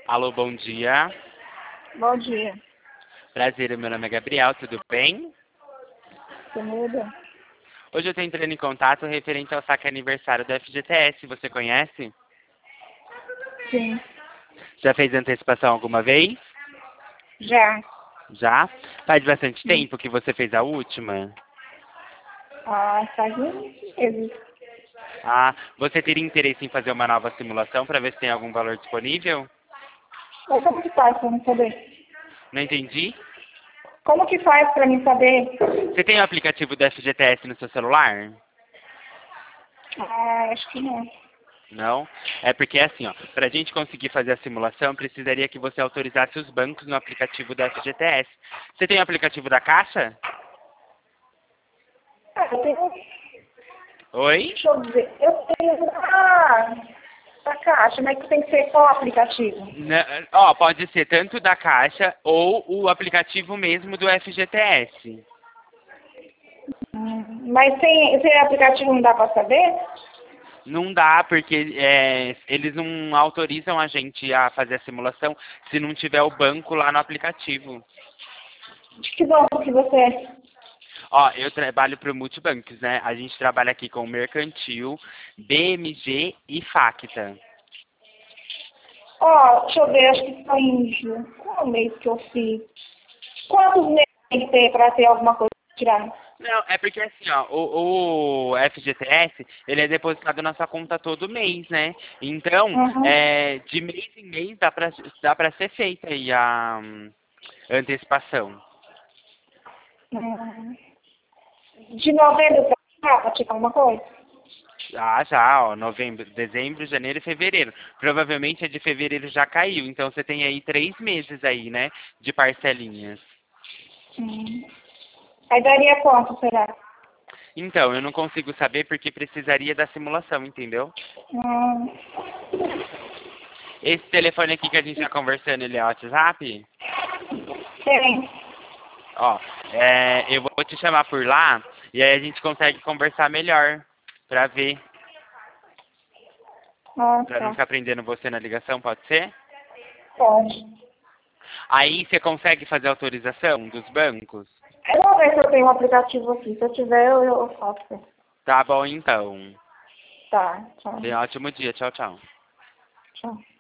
Alô, bom dia. Bom dia. Prazer, meu nome é Gabriel, tudo bem? Você muda? Hoje eu estou entrando em contato referente ao saque aniversário do FGTS, você conhece? Sim. Já fez antecipação alguma vez? Já. Já? Faz bastante Sim. tempo que você fez a última? Faz uns meses. Ah, você teria interesse em fazer uma nova simulação para ver se tem algum valor disponível? Mas como que faz pra mim saber? Não entendi? Como que faz pra mim saber? Você tem o aplicativo do FGTS no seu celular? Acho que não. Não? É porque assim, ó, para a gente conseguir fazer a simulação, precisaria que você autorizasse os bancos no aplicativo do FGTS. Você tem o aplicativo da Caixa? Eu tenho... Oi? Deixa eu ver. Eu tenho... da caixa, mas que tem que ser qual aplicativo? Ó, pode ser tanto da Caixa ou o aplicativo mesmo do FGTS. Mas sem aplicativo não dá pra saber? Não dá, porque eles não autorizam a gente a fazer a simulação se não tiver o banco lá no aplicativo. De que banco que você é? Ó, eu trabalho para o Multibancos, né? A gente trabalha aqui com o Mercantil, BMG e Facta. Deixa eu ver, acho que foi em julho. Qual mês que eu fiz? Quantos meses tem que ter pra ter alguma coisa pra tirar? Não, é porque assim, ó, o FGTS, ele é depositado na sua conta todo mês, né? Então, Uhum. de mês em mês dá pra ser feita aí a antecipação. Hum. De novembro pra cá, pra tirar alguma coisa? Ah, já, ó, novembro, dezembro, janeiro e fevereiro. Provavelmente a de fevereiro já caiu, então você tem aí 3 meses aí, né, de parcelinhas. Hum. Aí daria quanto, será? Então, eu não consigo saber porque precisaria da simulação, entendeu? Hum. Esse telefone aqui que a gente tá conversando, ele é WhatsApp? Tem. Ó, eu vou te chamar por lá e aí a gente consegue conversar melhor pra ver, pra não Tá. ficar prendendo você na ligação, pode ser? Pode. Aí você consegue fazer autorização dos bancos? Eu vou ver se eu tenho um aplicativo aqui. Se eu tiver, eu faço. Tá bom então. Tá, tchau. Tenha um ótimo dia, tchau, tchau. Tchau.